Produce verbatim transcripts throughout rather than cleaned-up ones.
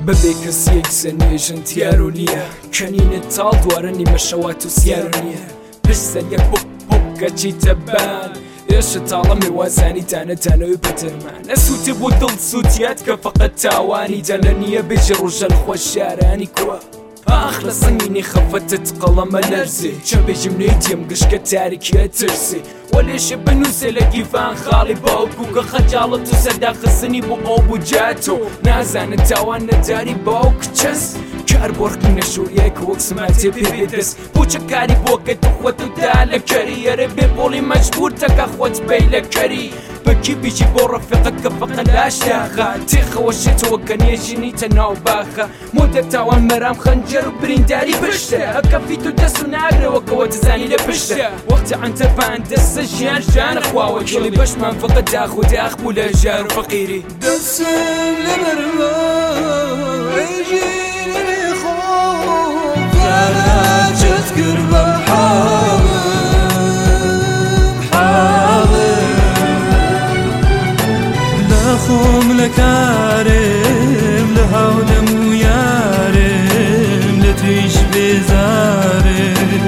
بەبێ کەسیەک سەنێژن دیارۆ نییە کەنینت تاڵ دوارە نیمە شەوات و سیارۆ نییە پرسە یەک بۆ بۆکەچی تەبان ئێشە تاڵە میوازانی دانەدانەوەی بەدەرمان نەسووتێ بۆ دڵ سووتیات کە فەقەت تاوانی دەلە نییە بێژە ڕۆژەل خۆش شارانی کووە ئاخ لە سەنگینی خەفەتت قەڵەمە لەرزێ چەند بێژم نەیتیم گشکە تاریکیە ترسێ وەلێشە بنووسێ لە گیفان خاڵی باوکو کە خەجاڵت و سەرداخستنی بۆ ئەو بجاتۆ نازانە تاوان نەداری باوک چەس کار بۆڕکی نەشوریای کە وەک سماتێ پێ بێدەست بۆچە کاری بۆکە تو خۆت و دا لە کەری یەرە بێ بۆڵی مەجبور تەکە خۆت بەی لە کەری بەکی بیجی بۆ ڕەفیقت کە فەقە لاشداخە تێخەوە شێتەوە کە نێژینیتە ناو باخە مۆدە تاوان مەرام خەنجەر و برینداری پشتە ئەکەفیت و دەست و ناگرەوە کەوە دزانی لە پشتە وەختە ئەنتەرفان دەستە ژیان ژانە خواوە کێڵی بەشمان فەقەت داخ و داخ بوو لە ژار و فەقیری دەستم لە بەرمە ئەیژینی خۆم دەراجەت کرد بە حاڵم خۆم لە کارم لە هاودەم و یارم لە تویش بێزارم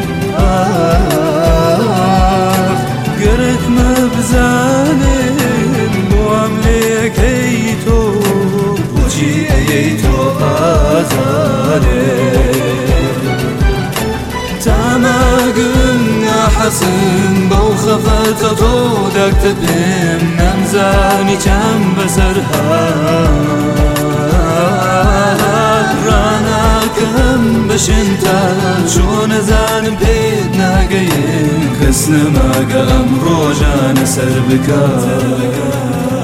گەرەکمە بزانم بۆم لێکەی تۆ بۆچی ئەیەی تۆ ئازارم تاماگم ناحەسم بەو خەفەتە تۆ دەکتە پێم نەمزانی چەند بەسەر هات ڕاناکەم بەشن تا چۆ نەزانم پێت ناگەیم کەس نەماگە ئەم ڕۆژانە سەر بکات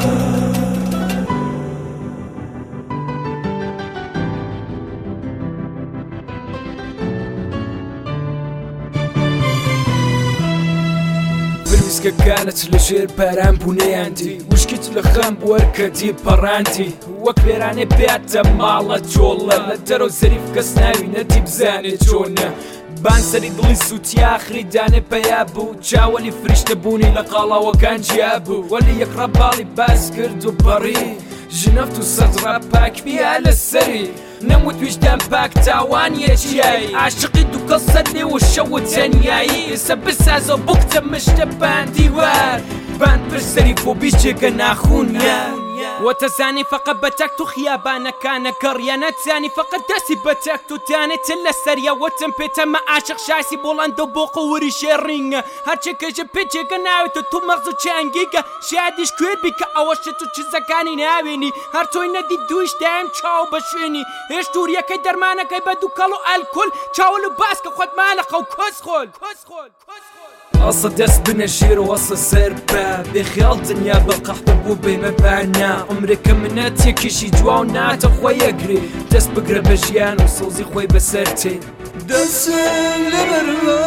کەکانت لە ژێر پاران بوونەیاندی وشکیت لە خەم وەرکەدی پەڕاندی وەک پێرانێ بێتە ماڵە جۆڵە لە دەرەو زەریف کەس ناوی نەتی بزانێت چۆنە بانسەری دڵی سووتی ئاخری دانێ پەیا بوو چاوەلی فریشتە بوونی لە قاڵاوەکان جیا بوو وەلی یەکڕە باڵی باس کرد و پەڕی ژنەفت و سەدڕا پاکبیە لەسەری نەموت ویژدان پاک تاوانیە چیایی عاشقی دوو کەسە لێ و شەو و تەنیایی ئێستا بسازە بکتە مشتە باندیوار بان پرسەری فۆبی جێگە ناخوونیە وتزاني فقط بتكتو خيابانا كان كريانا تاني فقط داسي بتكتو تاني تلا سريا وتم بيتا ما عاشق شاسي بولاندو بوقو وري شيرينغ هاتشي كجي بيجي كناوي تو مغزو تشانجيغا شاديش كوير بيكا اوشتو تشزاكاني ناويني هارتوي ندي دوش دايم تشاو بشيني ايش توريا كي درمانا كي بدو كالو الكل تشاولو باسكا خود مالقا وكوز خول كوز خول كوز خول ئەسە دەست بنەژیر و ئەسە سەر بە بێخیاڵ دنیا بە قەحتە بوو بێمە بانە عمرێکە منەتێکیشی جوا و ناتە خۆی ئەگرێ دەست بگرە بە ژیان و سەوزی خۆی بەسەر تێ دەستم لە بەرمە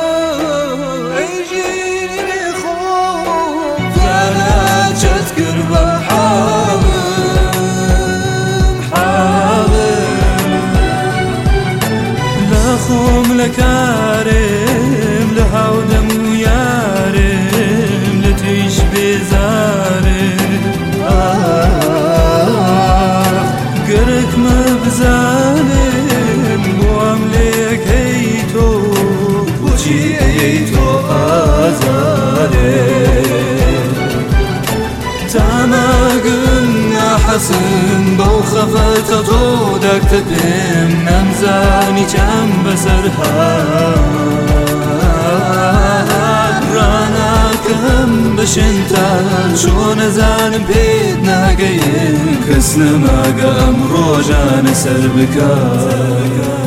ئەیژینی خۆم دەراجەت کرد بە حاڵم حاڵم لە خۆم لە کارم لە هاودەم و یارم لە تویش بێزارم گەرەکمە بزانم بۆم لێکەی تۆ بۆچی ئەیەی تۆ ئازارم تاماگم ناحەسم بەو خەفەتە تۆ دەکتە پێم نەمزانی چەند بەسەر هات ڕاناکەم بەشن تا چۆ نەزانم پێت ناگەیم کەس نەماگە ئەم ڕۆژانە سەر بکات